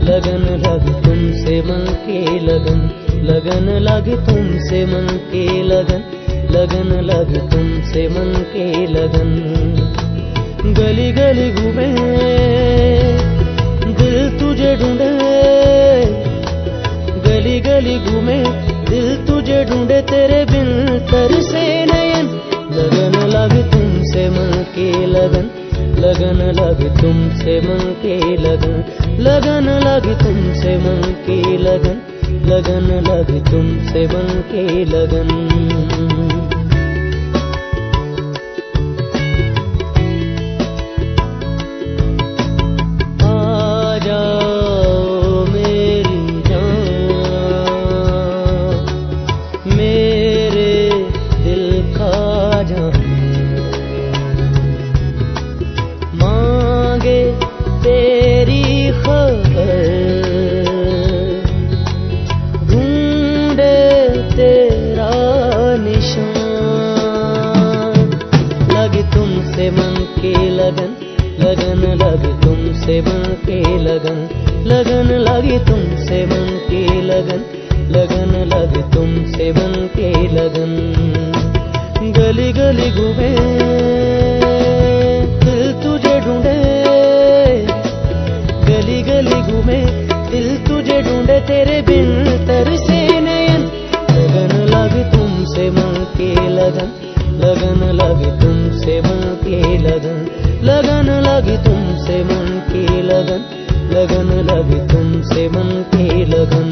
लगन लगी तुमसे मन की लगन, लगन लगी तुमसे मन की लगन, लगन लगी तुमसे मन की लगन। गली गली घूमे दिल तुझे ढूंढे, गली गली घूमे दिल तुझे ढूंढे, तेरे बिन तरसे नयन। लगन लगी तुमसे मन की लगन, लगन लगी तुमसे मन की लगन, लगन लगी तुमसे मन की लगन, लगन लगी तुमसे मन की लगन। आ जाओ मेरी जान, मेरे दिल का जान, मांगे तेरी खबर, ढूंढे तेरा निशान। लगी तुमसे मन की लगन, लगन लगी तुमसे मन की लगन, लगन लगी तुमसे मन की लगन, लगन लगी तुमसे मन की लगन। गली गली घूमे दिल तुझे ढूंढे, गली गली घूमे दिल तुझे ढूंढे, तेरे बिन तरसे नयन। लगन लगी तुमसे मन की लगन, लगन लगी तुमसे मन की लगन, लगन लगी तुमसे मन की लगन, लगन लगी तुमसे मन की लगन।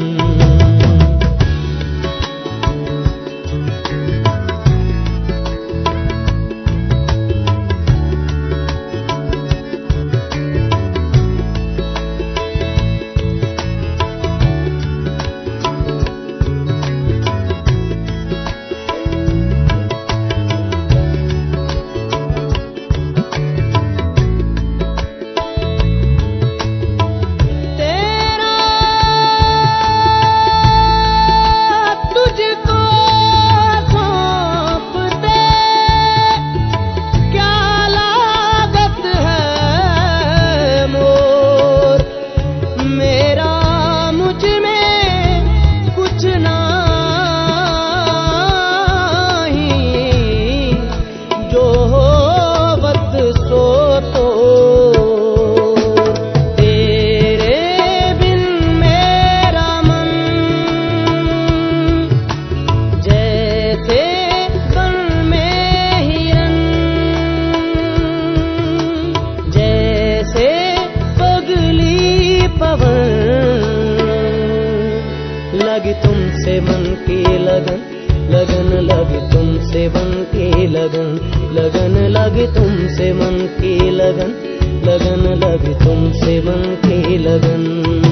लगी तुमसे मन की लगन, लगन लगी तुमसे मन की लगन, लगन लगी तुमसे मन की लगन, लगन लगी तुमसे मन की लगन।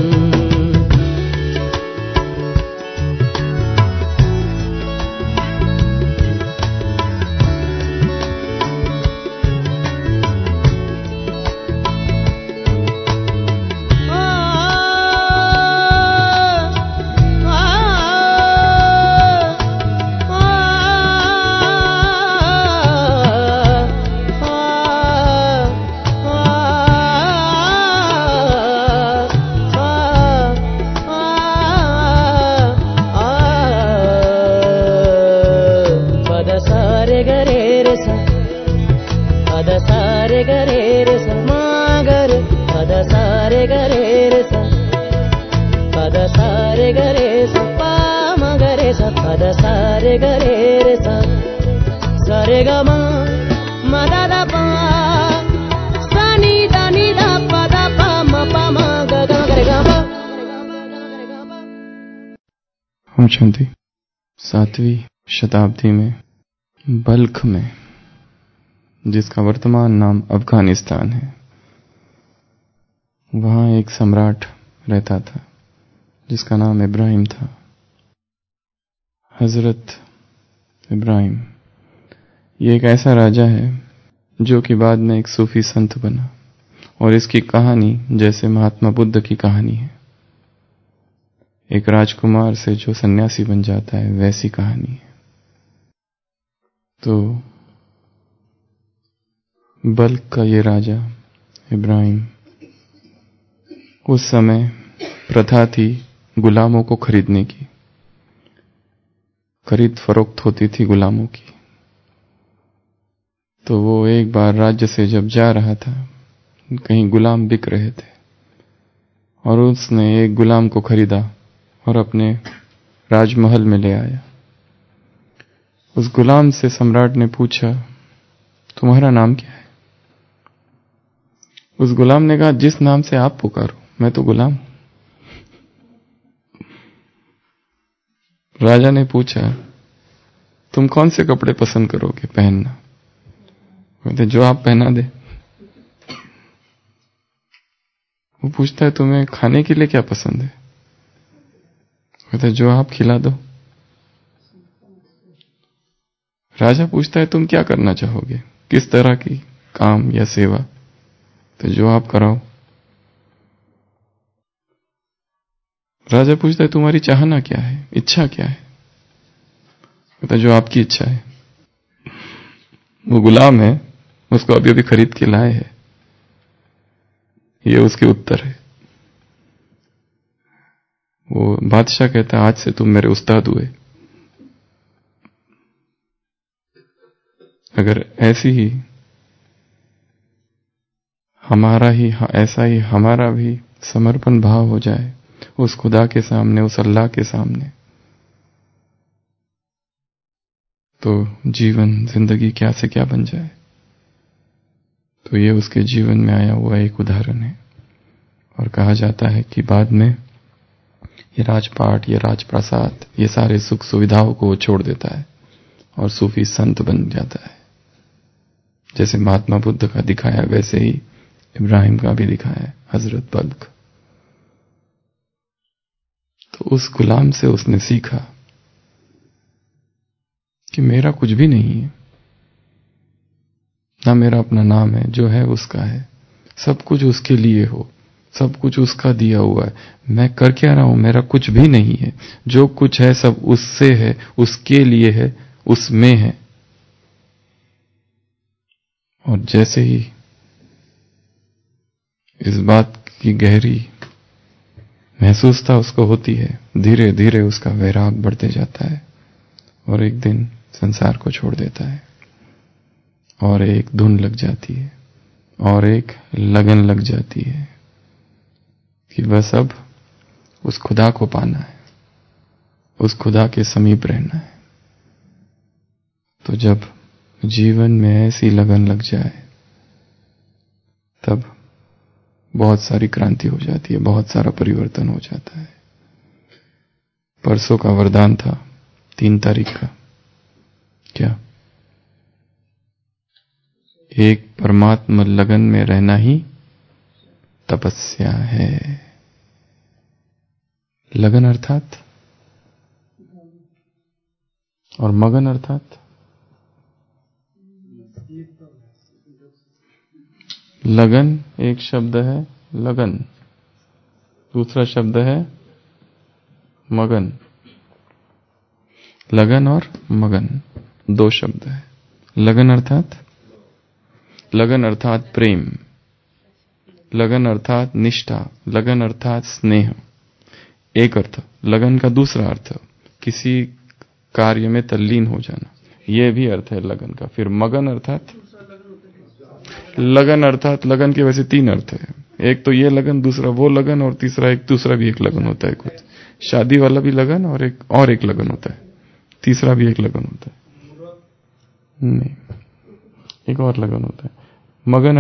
पद सारे गरे रे सा मागर, पद सारे गरे रे सा, पद सारे गरे सा पा मगरे सा, पद सारे गरे रे सा, सारे ग म म दा दा पा, सा नी दा पा दा पा म पा म ग ग गरे ग पा। ओम शांति। 7वीं शताब्दी में बल्ख में, जिसका वर्तमान नाम अफगानिस्तान है, वहां एक सम्राट रहता था जिसका नाम इब्राहिम था। हजरत इब्राहिम ये एक ऐसा राजा है जो कि बाद में एक सूफी संत बना, और इसकी कहानी जैसे महात्मा बुद्ध की कहानी है। एक राजकुमार से जो सन्यासी बन जाता है, वैसी कहानी है। तो बल्ख का ये राजा इब्राहिम उस समय प्रथा थी गुलामों को खरीदने की, खरीद फरोख्त होती थी गुलामों की। तो वो एक बार राज्य से जब जा रहा था, कहीं गुलाम बिक रहे थे और उसने एक गुलाम को खरीदा और अपने राजमहल में ले आया। उस गुलाम से सम्राट ने पूछा, तुम्हारा नाम क्या है? उस गुलाम ने कहा, जिस नाम से आप पुकारो, मैं तो गुलाम हूं। राजा ने पूछा, तुम कौन से कपड़े पसंद करोगे पहनना? कहते, जो आप पहना दे। वो पूछता है, तुम्हें खाने के लिए क्या पसंद है? कहते, जो आप खिला दो। राजा पूछता है, तुम क्या करना चाहोगे, किस तरह की काम या सेवा? तो जो आप कराओ। राजा पूछता है, तुम्हारी चाहना क्या है, इच्छा क्या है? कहता, जो आपकी इच्छा है। वो गुलाम है, उसको अभी अभी खरीद के लाए हैं, ये उसके उत्तर है। वो बादशाह कहता है, आज से तुम मेरे उस्ताद हुए। अगर ऐसी ही ऐसा ही हमारा भी समर्पण भाव हो जाए उस खुदा के सामने, उस अल्लाह के सामने, तो जीवन, जिंदगी क्या से क्या बन जाए। तो ये उसके जीवन में आया हुआ एक उदाहरण है। और कहा जाता है कि बाद में ये राजपाट, ये राजप्रासाद, ये सारे सुख सुविधाओं को वो छोड़ देता है और सूफी संत बन जाता है। जैसे महात्मा बुद्ध का दिखाया, वैसे ही इब्राहिम का भी दिखाया है, हजरत बल्क। तो उस गुलाम से उसने सीखा कि मेरा कुछ भी नहीं है, ना मेरा अपना नाम है, जो है उसका है, सब कुछ उसके लिए हो, सब कुछ उसका दिया हुआ है। मैं कर क्या रहा हूं, मेरा कुछ भी नहीं है, जो कुछ है सब उससे है, उसके लिए है, उसमें है। और जैसे ही इस बात की गहरी महसूसता उसको होती है, धीरे धीरे उसका वैराग बढ़ते जाता है और एक दिन संसार को छोड़ देता है और एक धुन लग जाती है और एक लगन लग जाती है कि बस अब उस खुदा को पाना है, उस खुदा के समीप रहना है। तो जब जीवन में ऐसी लगन लग जाए तब बहुत सारी क्रांति हो जाती है, बहुत सारा परिवर्तन हो जाता है। परसों का वरदान था 3 तारीख का, क्या? एक परमात्मा लगन में रहना ही तपस्या है। लगन अर्थात, और मगन अर्थात, लगन एक शब्द है, लगन दूसरा शब्द है मगन। लगन और मगन 2 शब्द है। लगन अर्थात प्रेम, लगन अर्थात निष्ठा, लगन अर्थात स्नेह, एक अर्थ। लगन का दूसरा अर्थ किसी कार्य में तल्लीन हो जाना, यह भी अर्थ है लगन का। फिर मगन अर्थात, लगन के वैसे 3 अर्थ है। एक तो ये लगन, दूसरा वो लगन, और तीसरा एक दूसरा भी एक लगन होता है कुछ, शादी वाला भी लगन और एक लगन होता है, तीसरा भी एक लगन होता है, नहीं एक और लगन होता है। मगन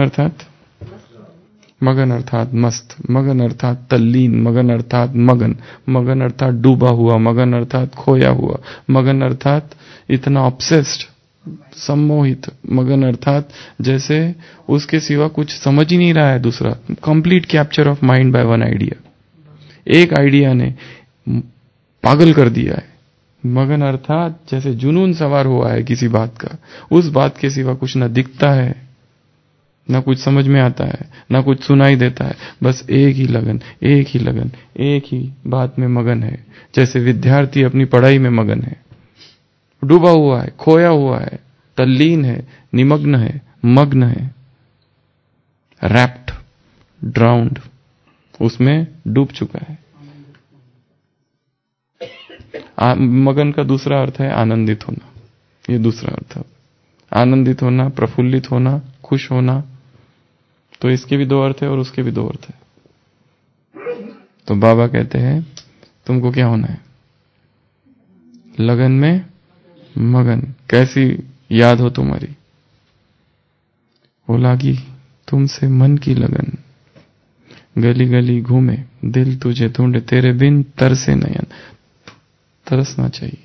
अर्थात मस्त, मगन अर्थात तल्लीन, मगन अर्थात मगन, मगन अर्थात डूबा हुआ, मगन अर्थात खोया हुआ, मगन अर्थात इतना ऑब्सेस्ड, सम्मोहित, मगन अर्थात जैसे उसके सिवा कुछ समझ ही नहीं रहा है दूसरा। Complete capture of mind by one idea, एक आइडिया ने पागल कर दिया है। मगन अर्थात जैसे जुनून सवार हुआ है किसी बात का, उस बात के सिवा कुछ न दिखता है, ना कुछ समझ में आता है, ना कुछ सुनाई देता है, बस एक ही लगन, एक ही लगन, एक ही बात में मगन है। जैसे विद्यार्थी अपनी पढ़ाई में मगन है, डूबा हुआ है, खोया हुआ है, तल्लीन है, निमग्न है, मग्न है, रैप्ट, ड्राउंड, उसमें डूब चुका है। मगन का दूसरा अर्थ है आनंदित होना, ये दूसरा अर्थ है। आनंदित होना, प्रफुल्लित होना, खुश होना, तो इसके भी दो अर्थ है और उसके भी दो अर्थ है। तो बाबा कहते हैं तुमको क्या होना है? लगन में मगन। कैसी याद हो तुम्हारी? वो लागी तुमसे मन की लगन, गली गली घूमे दिल तुझे ढूंढे, तेरे बिन तरसे नयन। तरसना चाहिए,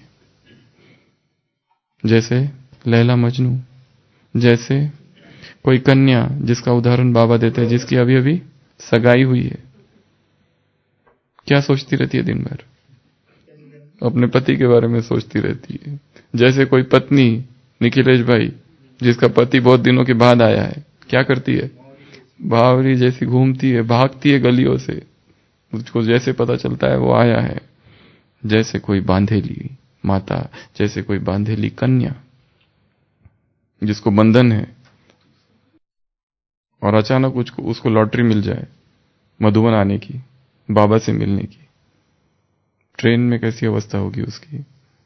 जैसे लैला मजनू, जैसे कोई कन्या जिसका उदाहरण बाबा देते हैं, जिसकी अभी अभी सगाई हुई है, क्या सोचती रहती है दिन भर? अपने पति के बारे में सोचती रहती है। जैसे कोई पत्नी, निखिलेश भाई, जिसका पति बहुत दिनों के बाद आया है, क्या करती है? बावरी जैसी घूमती है, भागती है गलियों से, उसको जैसे पता चलता है वो आया है। जैसे कोई बांधेली माता, जैसे कोई बांधेली कन्या जिसको बंधन है और अचानक उसको लॉटरी मिल जाए मधुबन आने की, बाबा से मिलने की, ट्रेन में कैसी अवस्था होगी उसकी?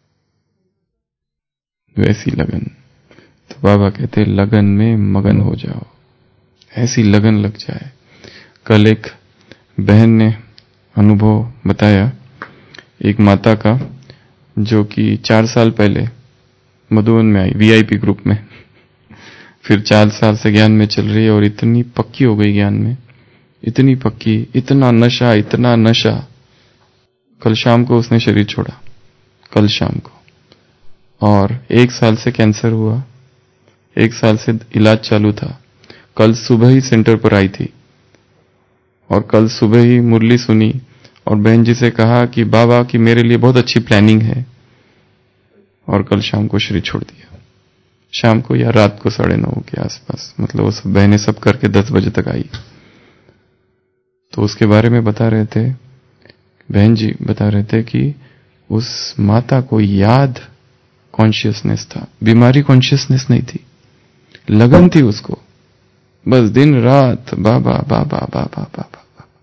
वैसी लगन। तो बाबा कहते लगन में मगन हो जाओ, ऐसी लगन लग जाए। कल एक बहन ने अनुभव बताया एक माता का, जो कि 4 साल पहले मधुबन में आई वीआईपी ग्रुप में, फिर 4 साल से ज्ञान में चल रही है और इतनी पक्की हो गई ज्ञान में, इतनी पक्की, इतना नशा, इतना नशा। कल शाम को उसने शरीर छोड़ा, कल शाम को, और 1 साल से कैंसर हुआ, 1 साल से इलाज चालू था। कल सुबह ही सेंटर पर आई थी और कल सुबह ही मुरली सुनी और बहन जी से कहा कि बाबा की मेरे लिए बहुत अच्छी प्लानिंग है, और कल शाम को शरीर छोड़ दिया। शाम को या रात को 9:30 के आसपास, मतलब वो सब बहनें सब करके 10 बजे तक आई। तो उसके बारे में बता रहे थे, बहन जी बता रहे थे कि उस माता को याद कॉन्शियसनेस था, बीमारी कॉन्शियसनेस नहीं थी, लगन थी उसको, बस दिन रात बाबा बाबा बाबा बाबा।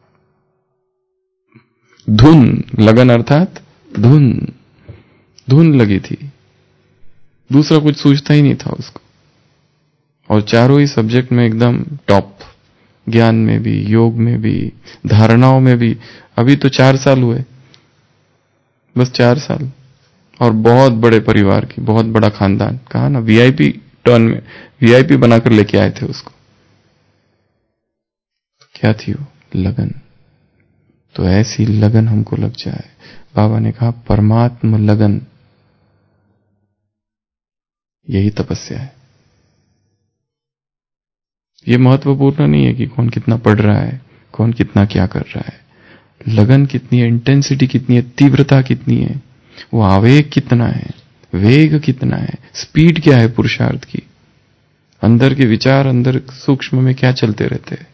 धुन, लगन अर्थात धुन, धुन लगी थी, दूसरा कुछ सूझता ही नहीं था उसको। और चारों ही सब्जेक्ट में एकदम टॉप, ज्ञान में भी, योग में भी, धारणाओं में भी। अभी तो 4 साल हुए, बस 4 साल, और बहुत बड़े परिवार की, बहुत बड़ा खानदान। कहा ना, वीआईपी टर्न में वीआईपी बनाकर लेके आए थे उसको। क्या थी वो? लगन। तो ऐसी लगन हमको लग जाए। बाबा ने कहा परमात्मा लगन, यही तपस्या है। ये महत्वपूर्ण नहीं है कि कौन कितना पढ़ रहा है, कौन कितना क्या कर रहा है। लगन कितनी है, इंटेंसिटी कितनी है, तीव्रता कितनी है, वो आवेग कितना है, वेग कितना है, स्पीड क्या है पुरुषार्थ की, अंदर के विचार अंदर सूक्ष्म में क्या चलते रहते हैं।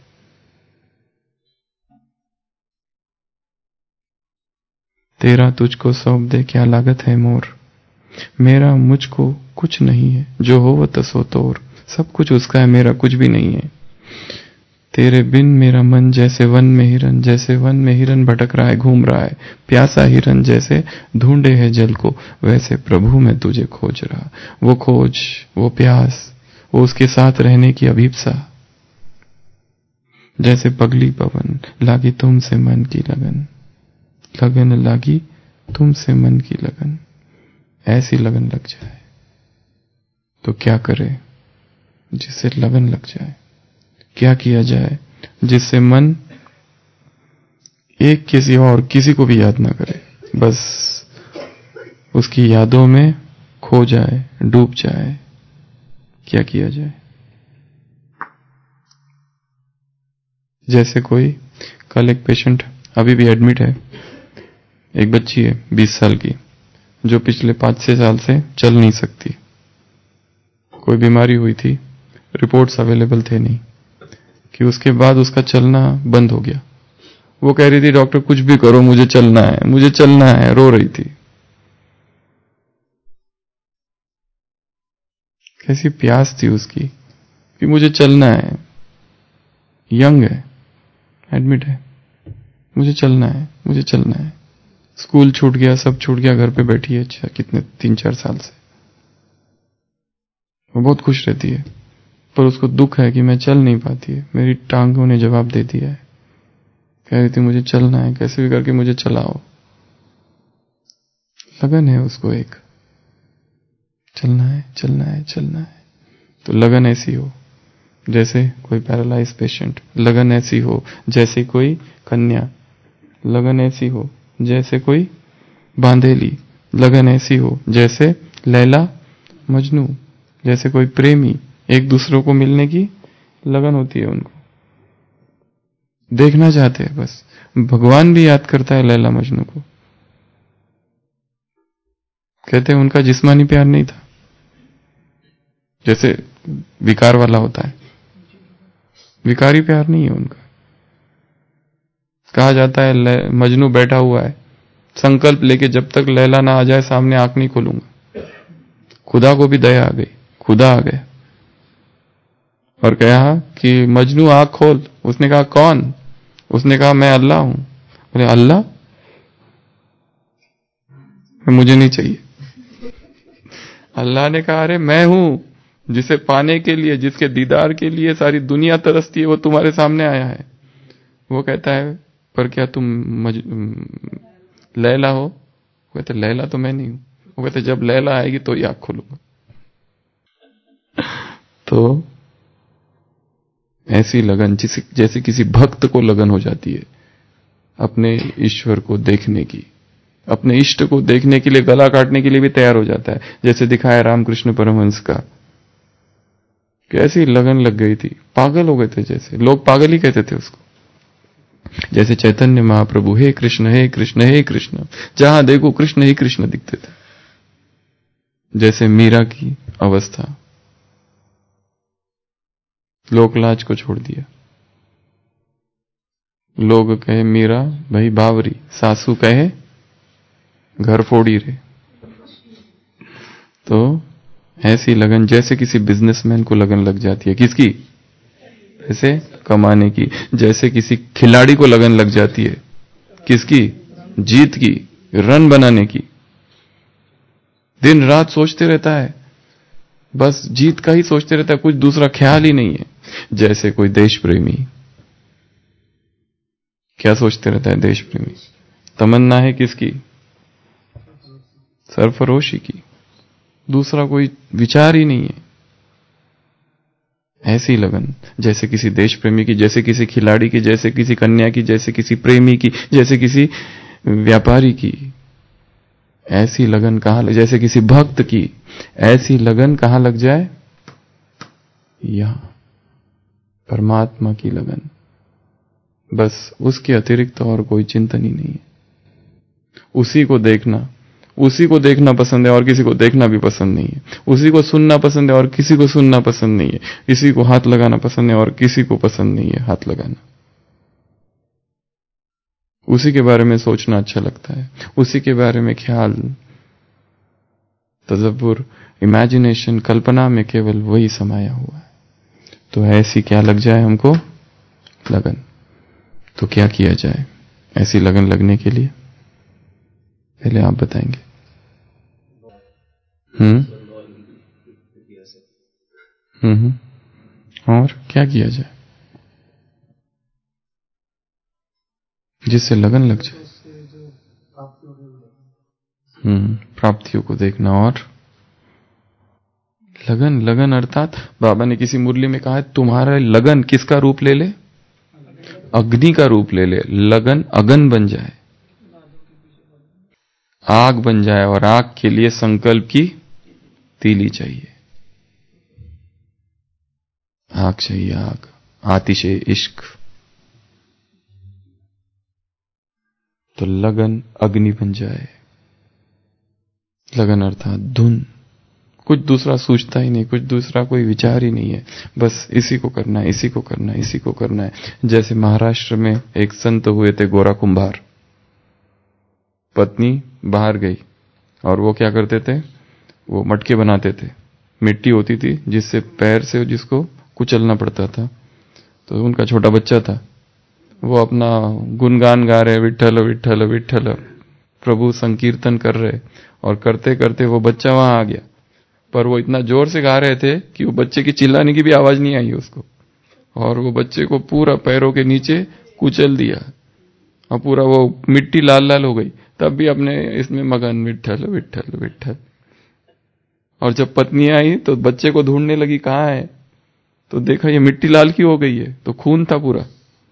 तेरा तुझको सौंप दे क्या लागत है मोर, मेरा मुझको कुछ नहीं है, जो हो वो तसो तोर। सब कुछ उसका है, मेरा कुछ भी नहीं है। तेरे बिन मेरा मन जैसे वन में हिरन, जैसे वन में हिरन भटक रहा है, घूम रहा है, प्यासा हिरन जैसे ढूंढे है जल को, वैसे प्रभु मैं तुझे खोज रहा। वो खोज, वो प्यास, वो उसके साथ रहने की अभीप्सा। जैसे पगली पवन लागी तुमसे मन की लगन, लगन लागी तुमसे मन की लगन। ऐसी लगन लग जाए तो क्या करे जिससे लगन लग जाए? क्या किया जाए जिससे मन एक किसी और किसी को भी याद ना करे, बस उसकी यादों में खो जाए, डूब जाए? क्या किया जाए? जैसे कोई, कल एक पेशेंट अभी भी एडमिट है, एक बच्ची है 20 साल की, जो पिछले 5-6 साल से चल नहीं सकती। कोई बीमारी हुई थी, रिपोर्ट्स अवेलेबल थे नहीं, कि उसके बाद उसका चलना बंद हो गया। वो कह रही थी डॉक्टर कुछ भी करो, मुझे चलना है, मुझे चलना है, रो रही थी। कैसी प्यास थी उसकी कि मुझे चलना है, यंग है, एडमिट है, मुझे चलना है, मुझे चलना है। स्कूल छूट गया, सब छूट गया, घर पे बैठी है, अच्छा कितने 3-4 साल से। वो बहुत खुश रहती है, पर उसको दुख है कि मैं चल नहीं पाती है, मेरी टांगों ने जवाब दे दिया है। कह रही थी मुझे चलना है, कैसे भी करके मुझे चलाओ। लगन है उसको, एक चलना है चलना है चलना है। तो लगन ऐसी हो जैसे कोई पैरालाइज पेशेंट, लगन ऐसी हो जैसे कोई कन्या, लगन ऐसी हो जैसे कोई बांधेली, लगन ऐसी हो जैसे लैला मजनू, जैसे कोई प्रेमी, एक दूसरों को मिलने की लगन होती है उनको, देखना चाहते हैं बस। भगवान भी याद करता है लैला मजनू को, कहते हैं उनका जिस्मानी प्यार नहीं था जैसे विकार वाला होता है, विकारी प्यार नहीं है उनका। कहा जाता है मजनू बैठा हुआ है संकल्प लेके, जब तक लैला ना आ जाए सामने आंख नहीं खोलूंगा। खुदा को भी दया आ गई, खुदा आ गया और कहा कि मजनू आंख खोल। उसने कहा कौन? उसने कहा मैं अल्लाह हूं। बोले अल्लाह? मुझे नहीं चाहिए। अल्लाह ने कहा अरे मैं हूं, जिसे पाने के लिए, जिसके दीदार के लिए सारी दुनिया तरसती है, वो तुम्हारे सामने आया है। वो कहता है पर क्या तुम लैला हो? वो कहते लैला तो मैं नहीं हूं। वो कहते जब लैला आएगी तो ही आंख खोलूंगा। तो ऐसी लगन जैसे किसी भक्त को लगन हो जाती है अपने ईश्वर को देखने की, अपने इष्ट को देखने के लिए गला काटने के लिए भी तैयार हो जाता है, जैसे दिखाया रामकृष्ण परमहंस का। कैसी लगन लग गई थी, पागल हो गए थे, जैसे लोग पागल ही कहते थे उसको। जैसे चैतन्य महाप्रभु हे कृष्ण हे कृष्ण हे कृष्ण, जहां देखो कृष्ण ही कृष्ण दिखते थे। जैसे मीरा की अवस्था, लोकलाज को छोड़ दिया। लोग कहे मीरा भाई बावरी, सासू कहे घर फोड़ी रे। तो ऐसी लगन जैसे किसी बिजनेसमैन को लगन लग जाती है, किसकी? पैसे कमाने की। जैसे किसी खिलाड़ी को लगन लग जाती है, किसकी? जीत की, रन बनाने की। दिन रात सोचते रहता है, बस जीत का ही सोचते रहता है, कुछ दूसरा ख्याल ही नहीं है। जैसे कोई देश प्रेमी, क्या सोचते रहता है देश प्रेमी? तमन्ना है किसकी? सरफरोशी की, दूसरा कोई विचार ही नहीं है। ऐसी लगन जैसे किसी देश प्रेमी की, जैसे किसी खिलाड़ी की, जैसे किसी कन्या की, जैसे किसी प्रेमी की, जैसे किसी व्यापारी की। ऐसी लगन कहां, जैसे किसी भक्त की, ऐसी लगन कहां लग जाए? यहां परमात्मा की लगन। बस उसके अतिरिक्त और कोई चिंतन ही नहीं है। उसी को देखना पसंद है और किसी को देखना भी पसंद नहीं है। उसी को सुनना पसंद है और किसी को सुनना पसंद नहीं है। इसी को हाथ लगाना पसंद है और किसी को पसंद नहीं है हाथ लगाना। उसी के बारे में सोचना अच्छा लगता है, उसी के बारे में ख्याल, तदब्बुर, इमेजिनेशन, कल्पना में केवल वही समाया हुआ है। तो ऐसी क्या लग जाए हमको? लगन। तो क्या किया जाए ऐसी लगन लगने के लिए? पहले आप बताएंगे। और क्या किया जाए जिससे लगन लग जाए? प्राप्तियों को देखना। और लगन अर्थात बाबा ने किसी मुरली में कहा है तुम्हारा लगन किसका रूप ले ले? अग्नि का रूप ले ले। लगन अगन बन जाए, आग बन जाए, और आग के लिए संकल्प की तीली चाहिए। आग चाहिए, आग, आतिशे इश्क। तो लगन अग्नि बन जाए। लगन अर्थात धुन, कुछ दूसरा सूझता ही नहीं, कुछ दूसरा कोई विचार ही नहीं है, बस इसी को करना है, इसी को करना है, इसी को करना है। जैसे महाराष्ट्र में एक संत हुए थे गोरा कुंभार। पत्नी बाहर गई और वो क्या करते थे, वो मटके बनाते थे, मिट्टी होती थी जिससे पैर से जिसको कुचलना पड़ता था। तो उनका छोटा बच्चा था, वो अपना गुणगान गा रहे विठ्ठल विठ्ठल विठ्ठल, प्रभु संकीर्तन कर रहे, और करते करते वो बच्चा वहां आ गया, पर वो इतना जोर से गा रहे थे कि वो बच्चे की चिल्लाने की भी आवाज नहीं आई उसको, और वो बच्चे को पूरा पैरों के नीचे कुचल दिया और पूरा वो मिट्टी लाल लाल हो गई। तब भी अपने इसमें मगन, विठ्ठल विठ्ठल विठ्ठल। और जब पत्नी आई तो बच्चे को ढूंढने लगी, कहाँ है, तो देखा ये मिट्टी लाल की हो गई है, तो खून था पूरा।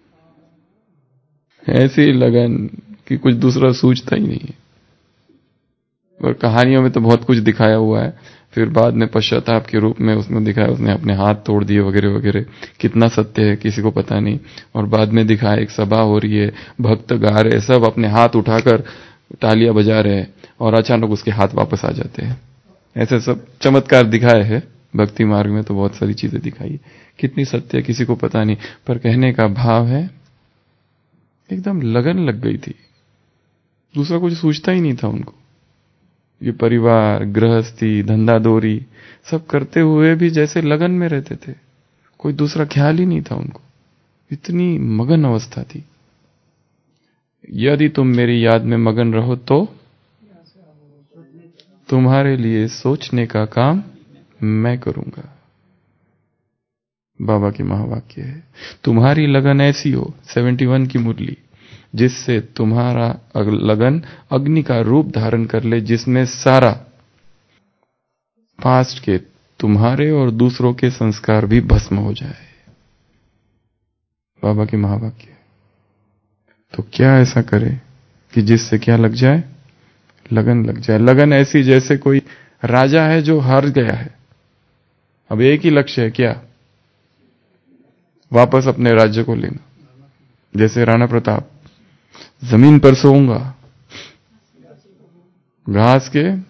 ऐसी लगन कि कुछ दूसरा सूझता ही नहीं है। और कहानियों में तो बहुत कुछ दिखाया हुआ है, फिर बाद में पश्चाताप के रूप में उसने दिखाया, उसने अपने हाथ तोड़ दिए वगैरह वगैरह। कितना सत्य है किसी को पता नहीं। और बाद में दिखाया एक सभा हो रही है, भक्त गा रहे, सब अपने हाथ उठाकर तालियां बजा रहे हैं, और अचानक उसके हाथ वापस आ जाते हैं। ऐसे सब चमत्कार दिखाए हैं। भक्ति मार्ग में तो बहुत सारी चीजें दिखाई, कितनी सत्य है किसी को पता नहीं। पर कहने का भाव है एकदम लगन लग गई थी, दूसरा कुछ सूझता ही नहीं था उनको। ये परिवार, गृहस्थी, धंधा दोरी सब करते हुए भी जैसे लगन में रहते थे, कोई दूसरा ख्याल ही नहीं था उनको, इतनी मगन अवस्था थी। यदि तुम मेरी याद में मगन रहो तो तुम्हारे लिए सोचने का काम मैं करूंगा। बाबा की महावाक्य है। तुम्हारी लगन ऐसी हो, 71 की मुरली, जिससे तुम्हारा लगन अग्नि का रूप धारण कर ले, जिसमें सारा पास्ट के तुम्हारे और दूसरों के संस्कार भी भस्म हो जाए। बाबा की महावाक्य। तो क्या ऐसा करे कि जिससे क्या लग जाए, लगन लग जाए। लगन ऐसी जैसे कोई राजा है जो हार गया है, अब एक ही लक्ष्य है, क्या, वापस अपने राज्य को लेना। जैसे राणा प्रताप, जमीन पर सोऊंगा, घास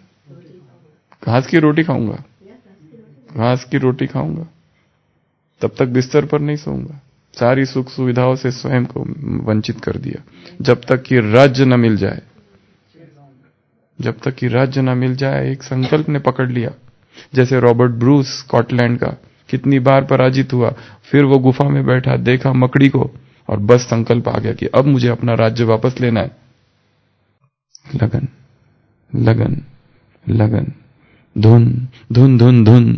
की रोटी खाऊंगा, घास की रोटी खाऊंगा, तब तक बिस्तर पर नहीं सोऊंगा। सारी सुख सुविधाओं से स्वयं को वंचित कर दिया, जब तक कि राज्य न मिल जाए। जब तक कि राज्य न मिल जाए, एक संकल्प ने पकड़ लिया। जैसे रॉबर्ट ब्रूस स्कॉटलैंड का, कितनी बार पराजित हुआ, फिर वो गुफा में बैठा, देखा मकड़ी को, और बस संकल्प आ गया कि अब मुझे अपना राज्य वापस लेना है। लगन लगन लगन, धुन धुन धुन धुन,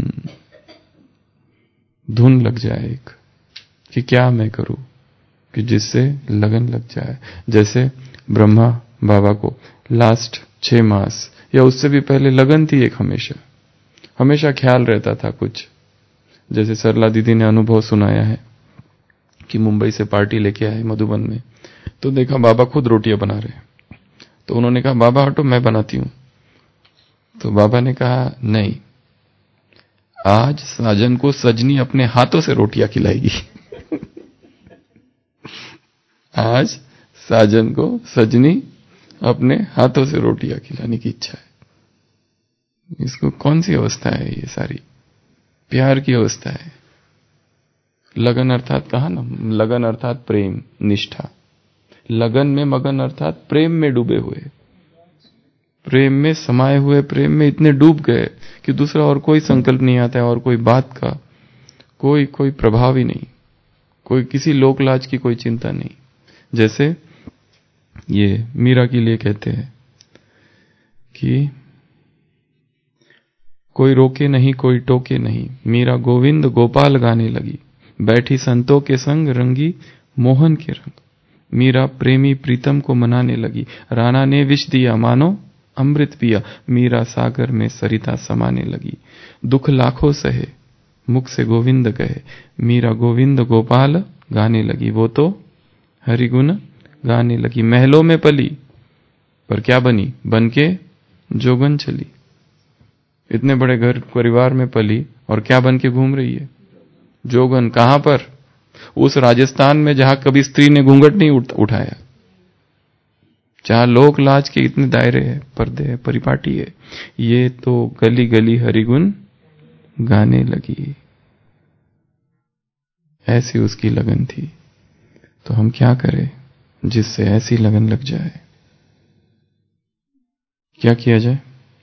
धुन लग जाए एक, कि क्या मैं करूं कि जिससे लगन लग जाए। जैसे ब्रह्मा बाबा को लास्ट 6 मास या उससे भी पहले लगन थी एक, हमेशा ख्याल रहता था कुछ। जैसे सरला दीदी ने अनुभव सुनाया है कि मुंबई से पार्टी लेके आए मधुबन में, तो देखा बाबा खुद रोटियां बना रहे हैं, तो उन्होंने कहा बाबा हटो मैं बनाती हूं। तो बाबा ने कहा नहीं, आज साजन को सजनी अपने हाथों से रोटियां खिलाएगी। आज साजन को सजनी अपने हाथों से रोटियां खिलाने की इच्छा है। इसको कौन सी अवस्था है, ये सारी प्यार की अवस्था है। लगन अर्थात कहा ना, लगन अर्थात प्रेम, निष्ठा। लगन में मगन अर्थात प्रेम में डूबे हुए, प्रेम में समाये हुए, प्रेम में इतने डूब गए कि दूसरा और कोई संकल्प नहीं आता है, और कोई बात का कोई प्रभाव ही नहीं, कोई किसी लोक लाज की कोई चिंता नहीं। जैसे ये मीरा के लिए कहते हैं कि कोई रोके नहीं कोई टोके नहीं, मीरा गोविंद गोपाल गाने लगी, बैठी संतों के संग रंगी मोहन के रंग। मीरा प्रेमी प्रीतम को मनाने लगी, राणा ने विष दिया मानो अमृत पिया, मीरा सागर में सरिता समाने लगी। दुख लाखों सहे मुख से गोविंद कहे, मीरा गोविंद गोपाल गाने लगी, वो तो हरिगुण गाने लगी। महलों में पली पर क्या बनी, बन के जोगन चली। इतने बड़े घर परिवार में पली और क्या बन के घूम रही है, जोगन। कहां पर, उस राजस्थान में जहां कभी स्त्री ने घूंघट नहीं उठाया, जहां लोक लाज के इतने दायरे हैं, पर्दे है, परिपाटी है। ये तो गली गली हरिगुण गाने लगी। ऐसी उसकी लगन थी। तो हम क्या करें जिससे ऐसी लगन लग जाए, क्या किया जाए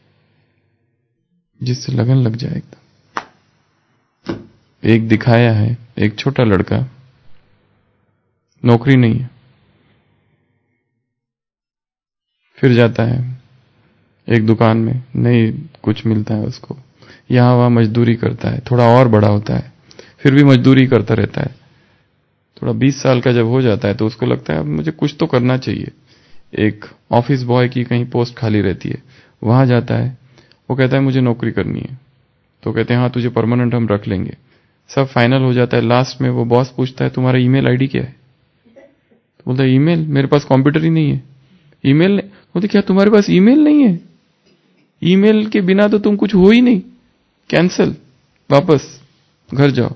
जिससे लगन लग जाए एकदम। एक दिखाया है, एक छोटा लड़का, नौकरी नहीं है, फिर जाता है एक दुकान में, नहीं कुछ मिलता है उसको, यहाँ वहाँ मजदूरी करता है, थोड़ा और बड़ा होता है, फिर भी मजदूरी करता रहता है। थोड़ा 20 साल का जब हो जाता है तो उसको लगता है अब मुझे कुछ तो करना चाहिए। एक ऑफिस बॉय की कहीं पोस्ट खाली रहती है, वहां जाता है। वो कहता है मुझे नौकरी करनी है। तो कहते हैं हाँ तुझे परमानेंट हम रख लेंगे। सब फाइनल हो जाता है। लास्ट में वो बॉस पूछता है तुम्हारा ईमेल आईडी क्या है? तो बोलता है ईमेल, मेरे पास कंप्यूटर ही नहीं है। ईमेल बोलते क्या तुम्हारे पास ईमेल नहीं है? ईमेल के बिना तो तुम कुछ हो ही नहीं। कैंसिल, वापस घर जाओ।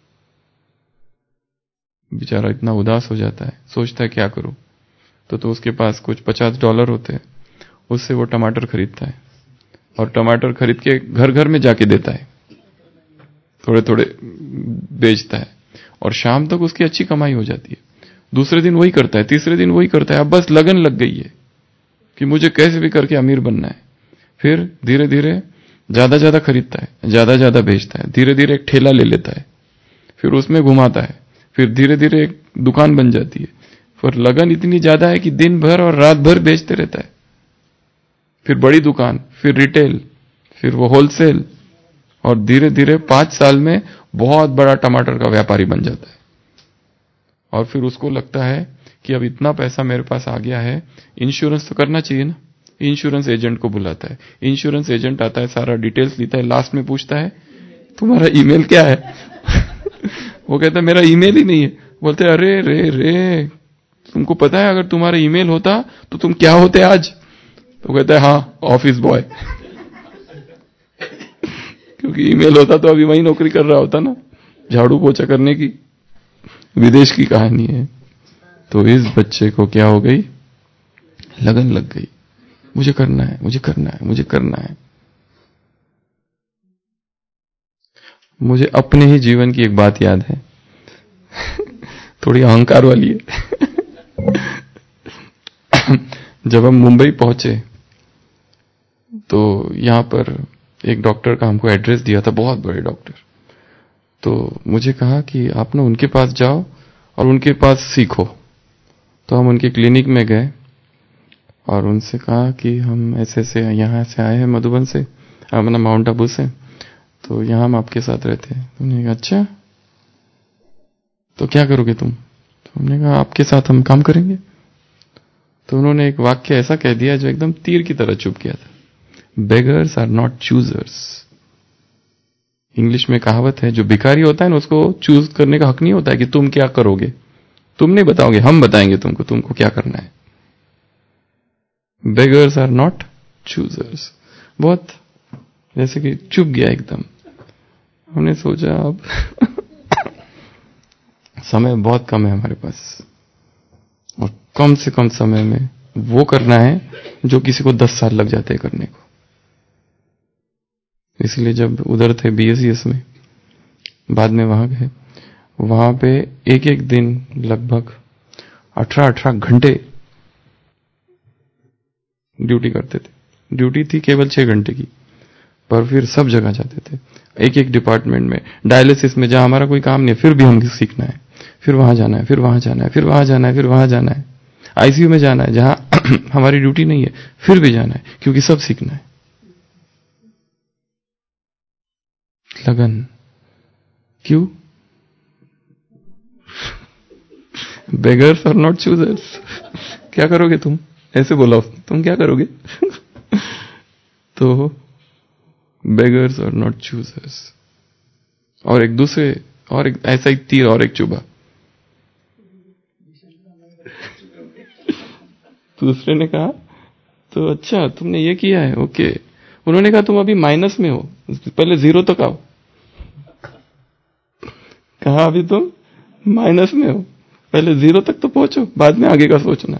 बेचारा इतना उदास हो जाता है, सोचता है क्या करूं। तो उसके पास कुछ $50 होते हैं, उससे वो टमाटर खरीदता है और टमाटर खरीद के घर घर में जाके देता है, थोड़े थोड़े बेचता है और शाम तक उसकी अच्छी कमाई हो जाती है। दूसरे दिन वही करता है, तीसरे दिन वही करता है। अब बस लगन लग गई है कि मुझे कैसे भी करके अमीर बनना है। फिर धीरे धीरे ज्यादा ज्यादा खरीदता है, ज्यादा ज्यादा बेचता है, धीरे धीरे एक ठेला ले लेता है, फिर उसमें घुमाता है, फिर धीरे धीरे एक दुकान बन जाती है। फिर लगन इतनी ज्यादा है कि दिन भर और रात भर बेचते रहता है। फिर बड़ी दुकान, फिर रिटेल, फिर वो होलसेल, और धीरे धीरे 5 साल में बहुत बड़ा टमाटर का व्यापारी बन जाता है। और फिर उसको लगता है कि अब इतना पैसा मेरे पास आ गया है, इंश्योरेंस तो करना चाहिए ना। इंश्योरेंस एजेंट को बुलाता है, इंश्योरेंस एजेंट आता है, सारा डिटेल्स लेता है, लास्ट में पूछता है तुम्हारा ईमेल क्या है? वो कहता है मेरा ईमेल ही नहीं है। बोलते अरे रे रे, तुमको पता है अगर तुम्हारा ईमेल होता तो तुम क्या होते आज? तो कहता है हाँ, ऑफिस बॉय। क्योंकि ईमेल होता तो अभी वही नौकरी कर रहा होता ना, झाड़ू पोछा करने की। विदेश की कहानी है। तो इस बच्चे को क्या हो गई? लगन लग गई, मुझे करना है, मुझे करना है, मुझे करना है। मुझे अपने ही जीवन की एक बात याद है, थोड़ी अहंकार वाली है। जब हम मुंबई पहुंचे तो यहां पर एक डॉक्टर का हमको एड्रेस दिया था, बहुत बड़े डॉक्टर। तो मुझे कहा कि आप ना उनके पास जाओ और उनके पास सीखो। तो हम उनके क्लिनिक में गए और उनसे कहा कि हम ऐसे से यहाँ से आए हैं, मधुबन से, अपना माउंट आबू से, तो यहाँ हम आपके साथ रहते हैं। तो उन्होंने कहा अच्छा, तो क्या करोगे तुम? तो हमने कहा आपके साथ हम काम करेंगे। तो उन्होंने एक वाक्य ऐसा कह दिया जो एकदम तीर की तरह चुभ गया था, beggars are not choosers. English में कहावत है, जो भिखारी होता है ना उसको चूज करने का हक नहीं होता है कि तुम क्या करोगे। तुम नहीं बताओगे, हम बताएंगे तुमको क्या करना है। Beggars are not choosers. बहुत जैसे कि चुप गया एकदम। हमने सोचा अब समय बहुत कम है हमारे पास और कम से कम समय में वो करना है जो किसी को 10 साल लग जाते हैं करने को। इसलिए जब उधर थे BSES में, बाद में वहां गए, वहां पे एक एक दिन लगभग 18-18 घंटे ड्यूटी करते थे। ड्यूटी थी केवल 6 घंटे की, पर फिर सब जगह जाते थे, एक एक डिपार्टमेंट में। डायलिसिस में जहां हमारा कोई काम नहीं है, फिर भी हम सीखना है, फिर वहां जाना है, फिर वहां जाना है, फिर वहां जाना है, फिर वहां जाना है। आईसीयू में जाना है जहां हमारी ड्यूटी नहीं है, फिर भी जाना है, क्योंकि सब सीखना है। लगन क्यों? Beggars are not choosers. क्या करोगे तुम? ऐसे बोला उसने, तुम क्या करोगे? तो बेगर्स आर नॉट चूजर्स। और एक दूसरे, और एक ऐसा ही तीर और एक चुभा। दूसरे ने कहा तो अच्छा तुमने ये किया है, ओके। उन्होंने कहा तुम अभी माइनस में हो, पहले 0 तक आओ। कहा अभी तुम माइनस में हो, पहले 0 तक तो पहुंचो, बाद में आगे का सोचना।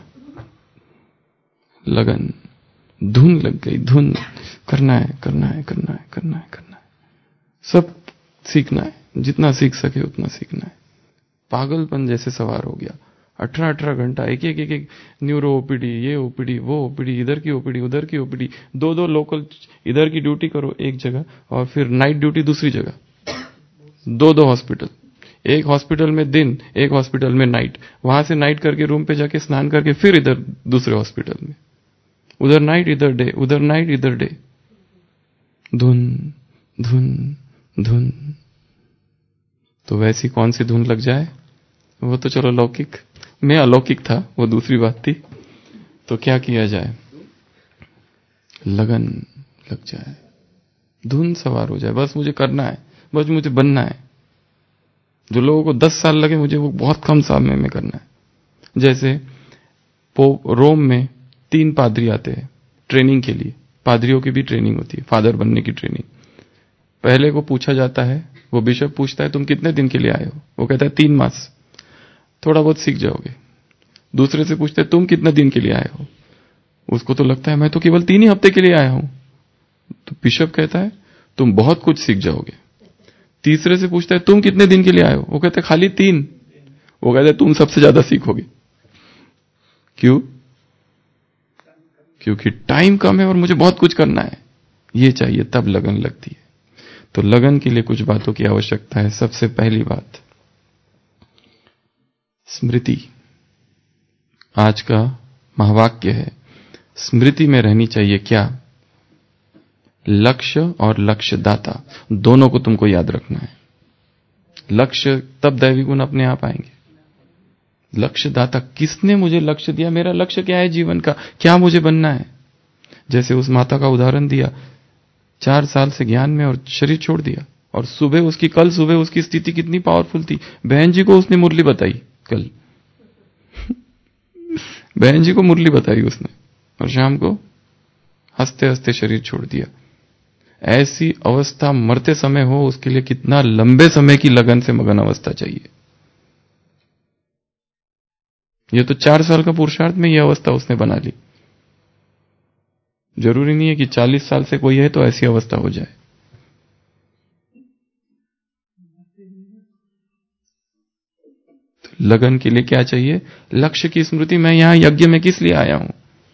लगन, धुन लग गई, धुन। करना है, करना है, करना है, करना है, करना है, सब सीखना है, जितना सीख सके उतना सीखना है। पागलपन जैसे सवार हो गया। 18-18 घंटा एक एक न्यूरो ओपीडी, ये ओपीडी, वो ओपीडी, इधर की ओपीडी, उधर की ओपीडी, 2-2 लोकल, इधर की ड्यूटी करो एक जगह और फिर नाइट ड्यूटी दूसरी जगह, 2-2 हॉस्पिटल, एक हॉस्पिटल में दिन, एक हॉस्पिटल में नाइट, वहां से नाइट करके रूम पे जाके स्नान करके फिर इधर दूसरे हॉस्पिटल में। उधर नाइट इधर डे, उधर नाइट इधर डे, धुन धुन धुन। तो वैसी कौन सी धुन लग जाए? वो तो चलो लौकिक, मैं अलौकिक था, वो दूसरी बात थी। तो क्या किया जाए? लगन लग जाए, धुन सवार हो जाए। बस मुझे करना है, बस मुझे बनना है। जो लोगों को 10 साल लगे, मुझे वो बहुत कम समय में करना है। जैसे रोम में 3 पादरी आते हैं ट्रेनिंग के लिए। पादरियों की भी ट्रेनिंग होती है, फादर बनने की ट्रेनिंग। पहले को पूछा जाता है, वो बिशप पूछता है तुम कितने दिन के लिए आए हो? वो कहता है 3 मास, थोड़ा बहुत सीख जाओगे। दूसरे से पूछते हैं तुम कितने दिन के लिए आए हो? उसको तो लगता है मैं तो केवल 3 ही हफ्ते के लिए आया हूं। तो बिशप कहता है तुम बहुत कुछ सीख जाओगे। तीसरे से पूछता है तुम कितने दिन के लिए आए हो? वो कहते हैं खाली 3। वो कहते हैं तुम सबसे ज्यादा सीखोगे। क्यों? क्योंकि टाइम कम है और मुझे बहुत कुछ करना है, ये चाहिए, तब लगन लगती है। तो लगन के लिए कुछ बातों की आवश्यकता है। सबसे पहली बात, स्मृति। आज का महावाक्य है, स्मृति में रहनी चाहिए क्या? लक्ष्य और लक्ष्यदाता दोनों को तुमको याद रखना है। लक्ष्य तब दैवी गुण अपने आप आएंगे। लक्ष्यदाता, किसने मुझे लक्ष्य दिया? मेरा लक्ष्य क्या है जीवन का? क्या मुझे बनना है? जैसे उस माता का उदाहरण दिया, 4 साल से ज्ञान में और शरीर छोड़ दिया, और कल सुबह उसकी स्थिति कितनी पावरफुल थी। बहन जी को उसने मुरली बताई कल बहन जी को मुरली बताई उसने, और शाम को हंसते हंसते शरीर छोड़ दिया। ऐसी अवस्था मरते समय हो, उसके लिए कितना लंबे समय की लगन से मगन अवस्था चाहिए। ये तो 4 साल का पुरुषार्थ में यह अवस्था उसने बना ली। जरूरी नहीं है कि 40 साल से कोई है तो ऐसी अवस्था हो जाए। तो लगन के लिए क्या चाहिए? लक्ष्य की स्मृति। मैं यहां यज्ञ में किस लिए आया हूं?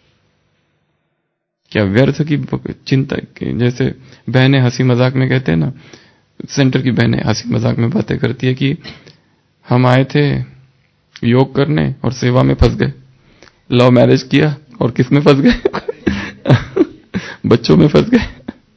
क्या व्यर्थ की चिंता? जैसे बहनें हंसी मजाक में कहते हैं ना, सेंटर की बहनें हंसी मजाक में बातें करती है कि हम आए थे योग करने और सेवा में फंस गए। लव मैरिज किया और किस में फंस गए? बच्चों में फंस गए।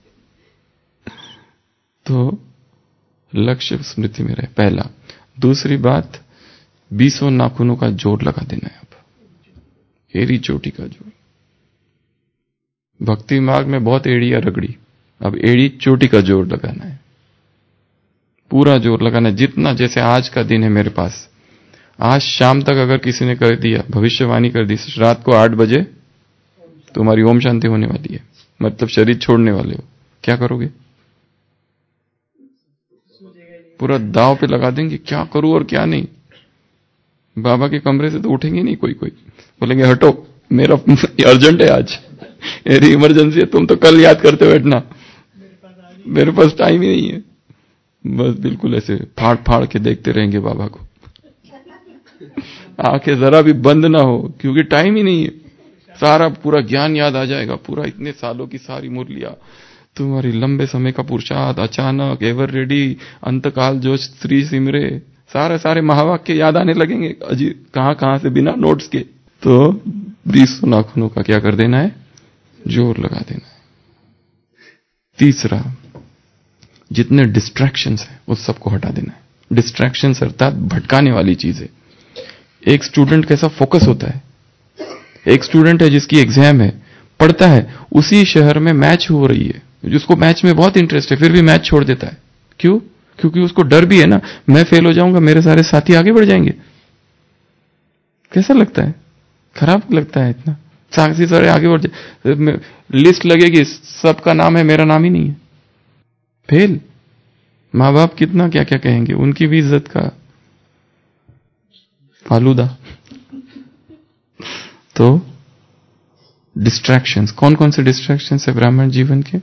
तो लक्ष्य स्मृति में रहे, पहला। दूसरी बात, 20 नाखूनों का जोर लगा देना है। अब एड़ी चोटी का जोर। भक्ति मार्ग में बहुत एड़ियां रगड़ी, अब एड़ी चोटी का जोर लगाना है, पूरा जोर लगाना है। जितना, जैसे आज का दिन है मेरे पास, आज शाम तक अगर किसी ने कर दिया, भविष्यवाणी कर दी, रात को 8 बजे तुम्हारी ओम शांति होने वाली है, मतलब शरीर छोड़ने वाले हो, क्या करोगे? पूरा दांव पे लगा देंगे, क्या करूं और क्या नहीं। बाबा के कमरे से तो उठेंगे नहीं कोई, बोलेंगे हटो, मेरा अर्जेंट है आज, मेरी इमरजेंसी है, तुम तो कल याद करते बैठना, मेरे पास टाइम ही नहीं है। बस बिल्कुल ऐसे फाड़ फाड़ के देखते रहेंगे बाबा को, आंखें जरा भी बंद ना हो, क्योंकि टाइम ही नहीं है। सारा पूरा ज्ञान याद आ जाएगा, पूरा इतने सालों की सारी मुरलियां, तुम्हारी लंबे समय का पुरुषार्थ, अचानक, एवर रेडी, अंतकाल जो श्री सिमरे, सारे महावाक्य याद आने लगेंगे, अजी कहां से, बिना नोट्स के। तो 20 नाखूनों का क्या कर देना है? जोर लगा देना है। तीसरा, जितने डिस्ट्रैक्शंस हैं उस सबको हटा देना है। डिस्ट्रैक्शंस अर्थात भटकाने वाली चीजें। एक स्टूडेंट कैसा फोकस होता है? एक स्टूडेंट है जिसकी एग्जाम है, पढ़ता है, उसी शहर में मैच हो रही है, जिसको मैच में बहुत इंटरेस्ट है, फिर भी मैच छोड़ देता है। क्यों? क्योंकि उसको डर भी है ना, मैं फेल हो जाऊंगा, मेरे सारे साथी आगे बढ़ जाएंगे। कैसा लगता है? खराब लगता है इतना। साथी सारे आगे बढ़ जाए, लिस्ट लगेगी, सबका नाम है, मेरा नाम ही नहीं है, फेल। माँ बाप कितना क्या क्या कहेंगे, उनकी भी इज्जत का फालूदा। तो डिस्ट्रैक्शंस, कौन कौन से डिस्ट्रैक्शंस है ब्राह्मण जीवन के?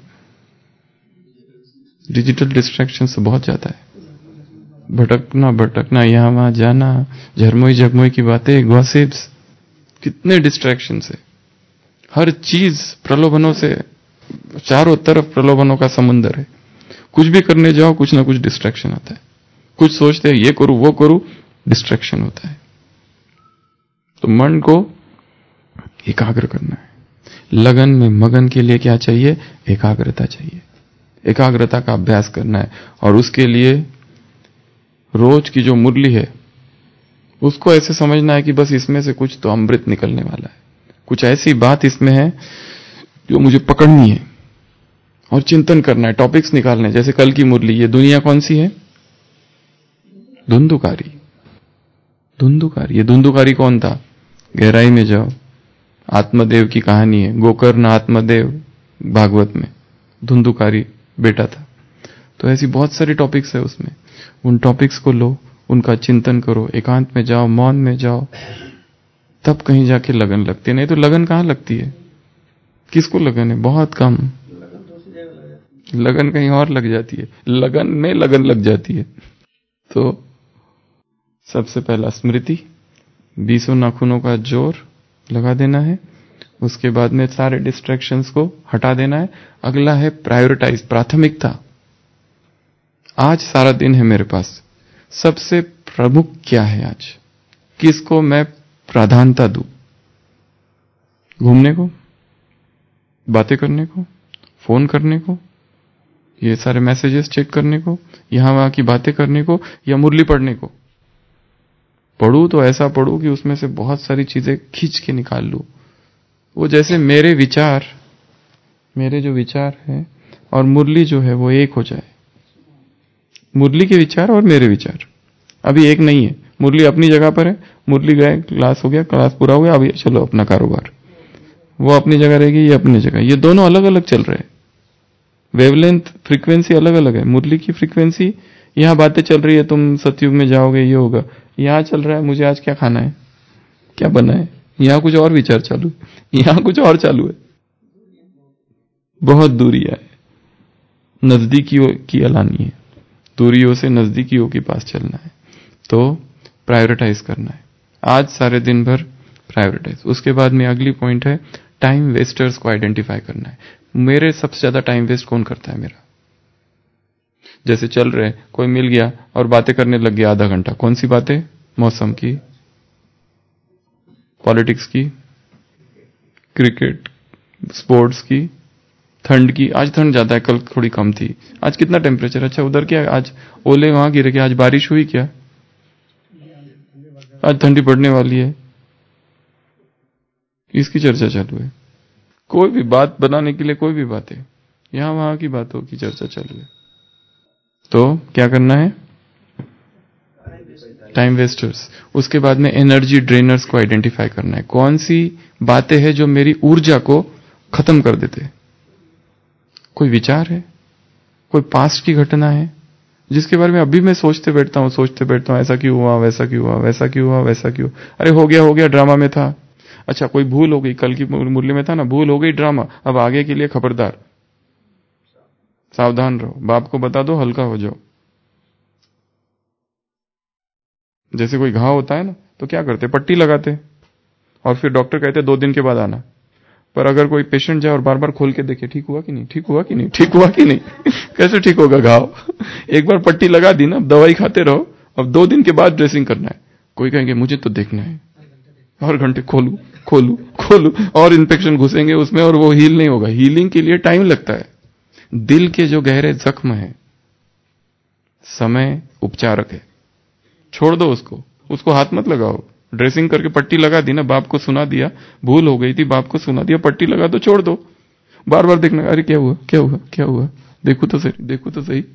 डिजिटल डिस्ट्रैक्शंस बहुत ज्यादा है। भटकना, यहां वहां जाना, झरमोई जगमोई की बातें, गॉसिप्स, कितने डिस्ट्रैक्शंस है। हर चीज प्रलोभनों से, चारों तरफ प्रलोभनों का समुंदर है। कुछ भी करने जाओ, कुछ ना कुछ डिस्ट्रैक्शन आता है। कुछ सोचते हैं ये करूं वो करूं, डिस्ट्रैक्शन होता है। तो मन को एकाग्र करना है। लगन में मगन के लिए क्या चाहिए? एकाग्रता चाहिए। एकाग्रता का अभ्यास करना है और उसके लिए रोज की जो मुरली है उसको ऐसे समझना है कि बस इसमें से कुछ तो अमृत निकलने वाला है, कुछ ऐसी बात इसमें है जो मुझे पकड़नी है और चिंतन करना है, टॉपिक्स निकालने हैं। जैसे कल की मुरली, ये दुनिया कौन सी है? धुंधुकारी। धुंधुकारी, ये धुंधुकारी कौन था? गहराई में जाओ, आत्मदेव की कहानी है। गोकर्ण आत्मदेव भागवत में धुंधुकारी बेटा था। तो ऐसी बहुत सारी टॉपिक्स है उसमें। उन टॉपिक्स को लो, उनका चिंतन करो, एकांत में जाओ, मौन में जाओ, तब कहीं जाके लगन लगती है। नहीं तो लगन कहां लगती है? किसको लगन है? बहुत कम। लगन कहीं और लग जाती है, लगन में लगन लग जाती है। तो सबसे पहला स्मृति, 20 नाखूनों का जोर लगा देना है। उसके बाद में सारे डिस्ट्रैक्शंस को हटा देना है। अगला है प्रायोरिटाइज, प्राथमिकता। आज सारा दिन है मेरे पास, सबसे प्रमुख क्या है आज? किसको मैं प्राधान्यता दूं? घूमने को, बातें करने को, फोन करने को, ये सारे मैसेजेस चेक करने को, यहां वहां की बातें करने को, या मुरली पढ़ने को? पढ़ूं तो ऐसा पढ़ूं कि उसमें से बहुत सारी चीजें खींच के निकाल लूं। वो जैसे मेरे विचार, मेरे जो विचार है और मुरली जो है वो एक हो जाए। मुरली के विचार और मेरे विचार अभी एक नहीं है। मुरली अपनी जगह पर है, मुरली गए, क्लास हो गया, क्लास पूरा हो गया, अभी चलो अपना कारोबार। वो अपनी जगह रहेगी, ये अपनी जगह। ये दोनों अलग अलग चल रहे हैं। वेवलेंथ, फ्रीक्वेंसी अलग अलग है। मुरली की फ्रीक्वेंसी, यहां बातें चल रही है, तुम सतयुग में जाओगे, ये होगा। यहां चल रहा है, मुझे आज क्या खाना है, क्या बना है। यहां कुछ और विचार चालू है, यहां कुछ और चालू है। बहुत दूरियां है, नजदीकियों की अलानी है, दूरियों से नजदीकियों के पास चलना है। तो प्रायोरिटाइज करना है आज सारे दिन भर, प्रायोरिटाइज। उसके बाद में अगली पॉइंट है टाइम वेस्टर्स को आइडेंटिफाई करना है। मेरे सबसे ज्यादा टाइम वेस्ट कौन करता है मेरा? जैसे चल रहे, कोई मिल गया और बातें करने लग गया आधा घंटा। कौन सी बातें? मौसम की, पॉलिटिक्स की, क्रिकेट, स्पोर्ट्स की, ठंड की। आज ठंड ज्यादा है, कल थोड़ी कम थी। आज कितना टेम्परेचर? अच्छा उधर क्या, आज ओले वहां गिरे क्या? आज बारिश हुई क्या? आज ठंडी पड़ने वाली है, इसकी चर्चा चालू है। कोई भी बात बनाने के लिए कोई भी बातें, यहां वहां की बातों की चर्चा चालू है। तो क्या करना है? Time wasters. उसके बाद में एनर्जी ड्रेनर्स को आइडेंटिफाई करना है। कौन सी बातें हैं जो मेरी ऊर्जा को खत्म कर देते हैं? कोई विचार है, कोई पास्ट की घटना है जिसके बारे में अभी मैं सोचते बैठता हूं, ऐसा क्यों हुआ, वैसा क्यों हुआ, वैसा क्यों हुआ, वैसा क्यों, अरे हो गया, ड्रामा में था। अच्छा कोई भूल हो गई, कल की मुरली में था ना, भूल हो गई, ड्रामा। अब आगे के लिए खबरदार, सावधान रहो, बाप को बता दो, हल्का हो जाओ। जैसे कोई घाव होता है ना, तो क्या करते? पट्टी लगाते और फिर डॉक्टर कहते 2 दिन के बाद आना। पर अगर कोई पेशेंट जाए और बार बार खोल के देखे, ठीक हुआ कि नहीं, ठीक हुआ कि नहीं, ठीक हुआ कि नहीं, कैसे ठीक होगा घाव? एक बार पट्टी लगा दी ना, दवाई खाते रहो, अब 2 दिन के बाद ड्रेसिंग करना है। कोई कहेंगे मुझे तो देखना है, और घंटे खोलू खोलू खोलू, और इन्फेक्शन घुसेंगे उसमें और वो हील नहीं होगा। हीलिंग के लिए टाइम लगता है। दिल के जो गहरे जख्म है, समय उपचारक है, छोड़ दो उसको हाथ मत लगाओ। ड्रेसिंग करके पट्टी लगा दी ना, बाप को सुना दिया, भूल हो गई थी, बाप को सुना दिया, पट्टी लगा दो, छोड़ दो। बार बार देखना, अरे क्या हुआ, क्या हुआ, क्या हुआ, देखो तो सही, देखो तो सही।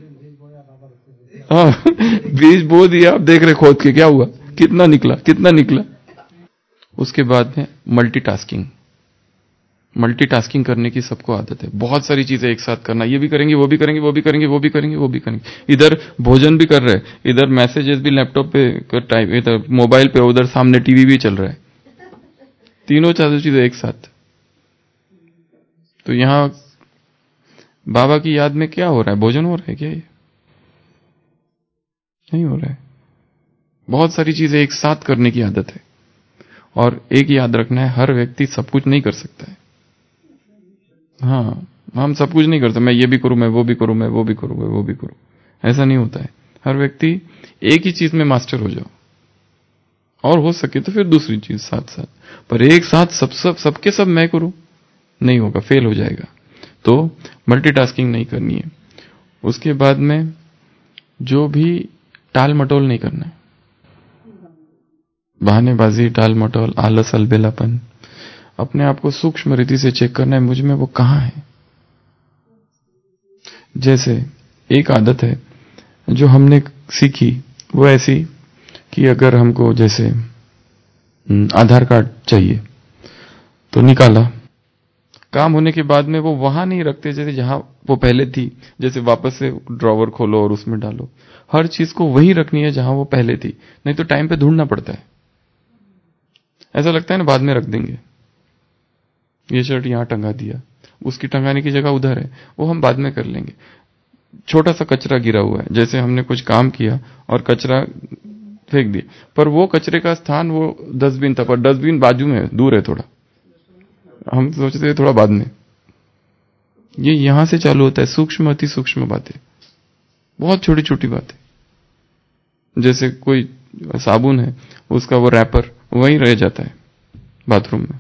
हाँ, बीज बो दिया, अब देख रहे खोद के, क्या हुआ, कितना निकला, कितना निकला। उसके बाद में मल्टीटास्किंग करने की सबको आदत है। बहुत सारी चीजें एक साथ करना, ये भी करेंगे, वो भी करेंगे, वो भी करेंगे, वो भी करेंगे, वो भी करेंगे। इधर भोजन भी कर रहे हैं, इधर मैसेजेस भी लैपटॉप पे टाइप, इधर मोबाइल पे, उधर सामने टीवी भी चल रहा है। तीनों चारों चीजें एक साथ। तो यहां बाबा की याद में क्या हो रहा है? भोजन हो रहा है क्या? ये नहीं हो रहा है। बहुत सारी चीजें एक साथ करने की आदत है। और एक याद रखना है, हर व्यक्ति सब कुछ नहीं कर सकता है। हाँ, हम सब कुछ नहीं करते। मैं ये भी करूं, मैं वो भी करूं, मैं वो भी करूं, मैं वो भी करूं, ऐसा नहीं होता है। हर व्यक्ति एक ही चीज में मास्टर हो जाओ, और हो सके तो फिर दूसरी चीज साथ साथ, पर एक साथ सबके सब मैं करूं, नहीं होगा, फेल हो जाएगा। तो मल्टीटास्किंग नहीं करनी है। उसके बाद में जो भी टाल मटोल नहीं करना है, बहानेबाजी, टाल मटोल, आलस, अलबेलापन, अपने आप को सूक्ष्म रीति से चेक करना है, मुझ में वो कहां है। जैसे एक आदत है जो हमने सीखी, वो ऐसी कि अगर हमको जैसे आधार कार्ड चाहिए तो निकाला, काम होने के बाद में वो वहां नहीं रखते जैसे जहां वो पहले थी, जैसे वापस से ड्रॉवर खोलो और उसमें डालो। हर चीज को वहीं रखनी है जहां वो पहले थी, नहीं तो टाइम पे ढूंढना पड़ता है। ऐसा लगता है ना बाद में रख देंगे, ये शर्ट यहां टंगा दिया, उसकी टंगाने की जगह उधर है, वो हम बाद में कर लेंगे। छोटा सा कचरा गिरा हुआ है, जैसे हमने कुछ काम किया और कचरा फेंक दिया, पर वो कचरे का स्थान वो डस्टबिन था, पर डस्टबिन बाजू में दूर है थोड़ा, हम सोचते हैं थोड़ा बाद में। ये यहां से चालू होता है, सूक्ष्म अति सूक्ष्म बातें, बहुत छोटी छोटी बातें। जैसे कोई साबुन है, उसका वो रैपर वहीं रह जाता है बाथरूम में,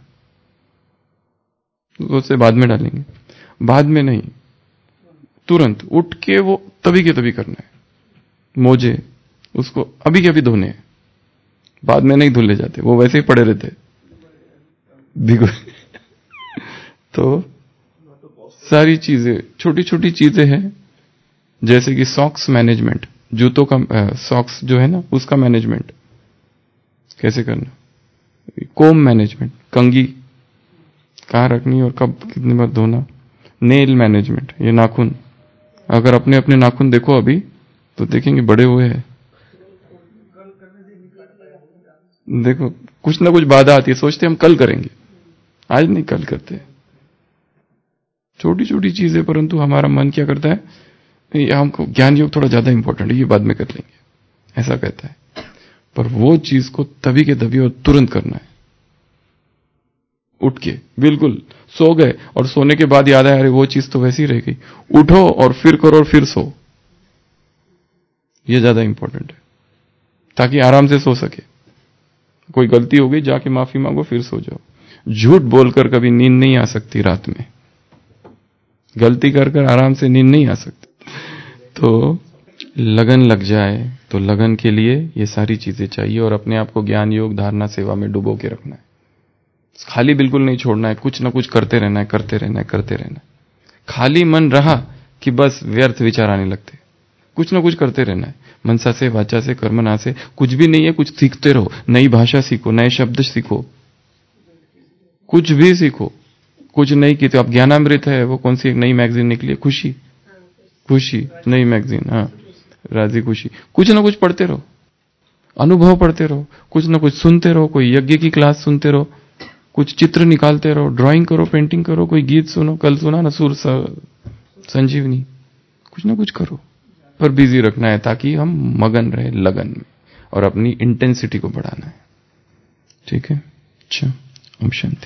तो उसे बाद में डालेंगे, बाद में नहीं, तुरंत उठ के वो तभी के तभी करना है। मोजे उसको अभी के अभी धोने हैं, बाद में नहीं धुले जाते, वो वैसे ही पड़े रहते भिगो। तो सारी चीजें छोटी छोटी चीजें हैं, जैसे कि सॉक्स मैनेजमेंट, जूतों का सॉक्स जो है ना उसका मैनेजमेंट कैसे करना, कोम मैनेजमेंट, कंघी कहाँ रखनी और कब कितनी बार धोना, नेल मैनेजमेंट, ये नाखून, अगर अपने अपने नाखून देखो अभी तो देखेंगे बड़े हुए हैं, देखो कुछ ना कुछ बाधा आती है, सोचते हम कल करेंगे, आज नहीं कल करते। छोटी छोटी चीजें, परंतु हमारा मन क्या करता है, हमको ज्ञान योग थोड़ा ज्यादा इंपॉर्टेंट है, ये बाद में कर लेंगे, ऐसा कहता है। पर वो चीज को तभी के तभी और तुरंत करना है, उठ के। बिल्कुल सो गए और सोने के बाद याद आया अरे वो चीज तो वैसी रह गई, उठो और फिर करो और फिर सो, ये ज्यादा इंपॉर्टेंट है, ताकि आराम से सो सके। कोई गलती हो गई जाके माफी मांगो फिर सो जाओ। झूठ बोलकर कभी नींद नहीं आ सकती रात में, गलती कर कर आराम से नींद नहीं आ सकती। तो लगन लग जाए तो लगन के लिए ये सारी चीजें चाहिए, और अपने आप को ज्ञान योग धारणा सेवा में डुबो के रखना है, खाली बिल्कुल नहीं छोड़ना है, कुछ ना कुछ करते रहना है, करते रहना है, करते रहना है। खाली मन रहा कि बस व्यर्थ विचार आने लगते, कुछ ना कुछ करते रहना है, मनसा से, वाचा से, कर्मना से, कुछ भी नहीं है, कुछ सीखते रहो, नई भाषा सीखो, नए शब्द सीखो, कुछ भी सीखो। कुछ नहीं की तो अब ज्ञानामृत है, वो कौन सी एक नई मैगजीन निकली, खुशी, खुशी नई मैगजीन, हाँ राजी खुशी, कुछ ना कुछ पढ़ते रहो, अनुभव पढ़ते रहो, कुछ ना कुछ सुनते रहो, कोई यज्ञ की क्लास सुनते रहो, कुछ चित्र निकालते रहो, ड्राइंग करो, पेंटिंग करो, कोई गीत सुनो, कल सुना ना सुर संजीवनी, कुछ ना कुछ करो, पर बिजी रखना है ताकि हम मगन रहे लगन में, और अपनी इंटेंसिटी को बढ़ाना है। ठीक है, अच्छा, ओम शांति।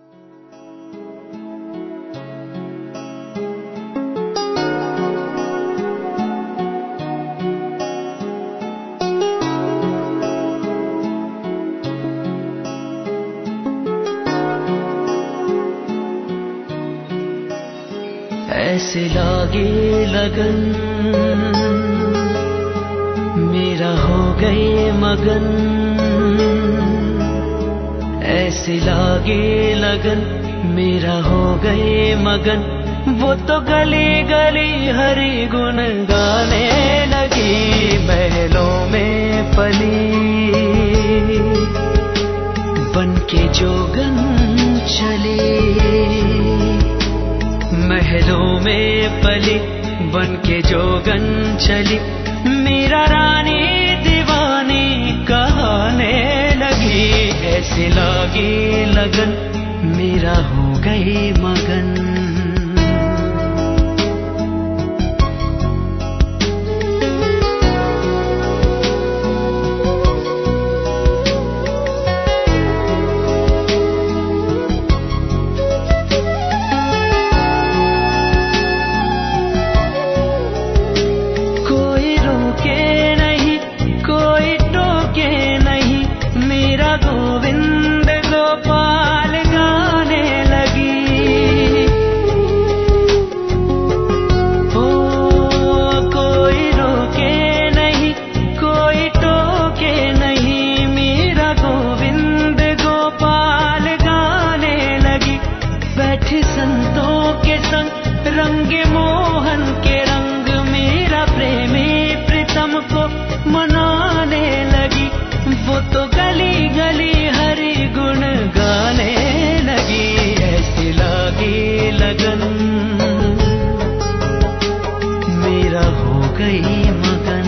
ऐसे लागे लगन मेरा हो गए मगन, ऐसे लागे लगन मेरा हो गए मगन, वो तो गली गली हरि गुण गाने लगी, महलों में पली बन के जोगन चली, महलों में पली बन के जोगन चली, मेरा रानी दीवानी कहने लगी, ऐसे लागी लगन मेरा हो गई मगन। गोविंद गोपाल गाने लगी, रंगे मोहन के रंग मेरा प्रेमी प्रीतम को मनाने लगी। वो तो गली गली हरि गुण गाने लगी। ऐसी लागी लगन मेरा हो गई मगन।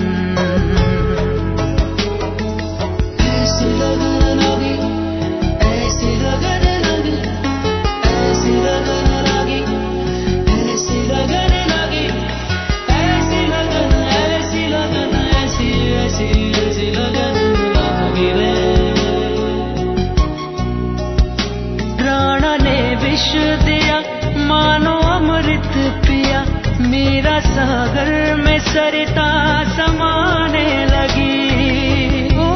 ऐसी लगन लगी, ऐसी लगन लगी, ऐसी लगन लगी, ऐसी लगन लगी, ऐसी लगन, ऐसी लगन, ऐसी ऐसी ऐसी लगन लगी रे। प्राण ने विष दिया मानो अमृत पिया। मेरा सागर में सरिता समाने लगी। ओ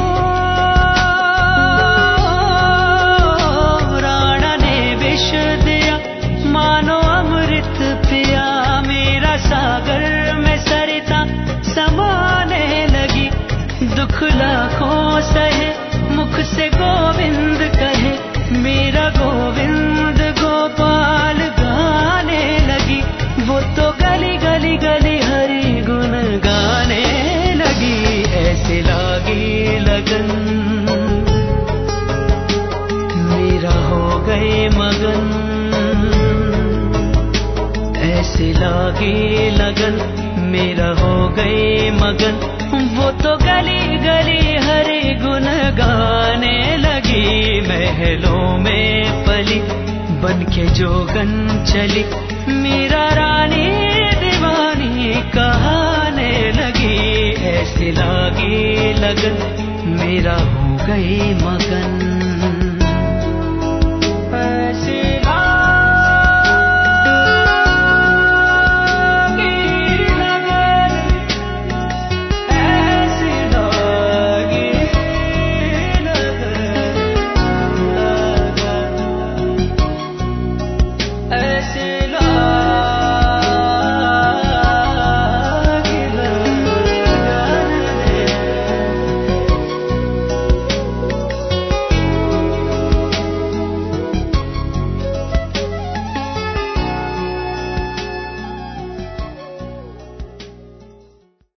राणा ने विष दिया मानो अमृत पिया। मेरा सागर में सरिता समाने लगी। दुख लाखों सहे मुख से गोविंद कहे। मेरा गोविंद गोपाल गाने लगी। वो तो गली गली गली हरि गुण गाने लगी। ऐसे लागी लगन मेरा हो गए मगन। ऐसे लागी लगन मेरा हो गए मगन। वो तो गली गली हरि गुण गाने लगी। महलों में पली बन के जोगन चली। मेरा रानी दीवानी कहाने लगी। ऐसी लागी लगन मेरा हो गई मगन।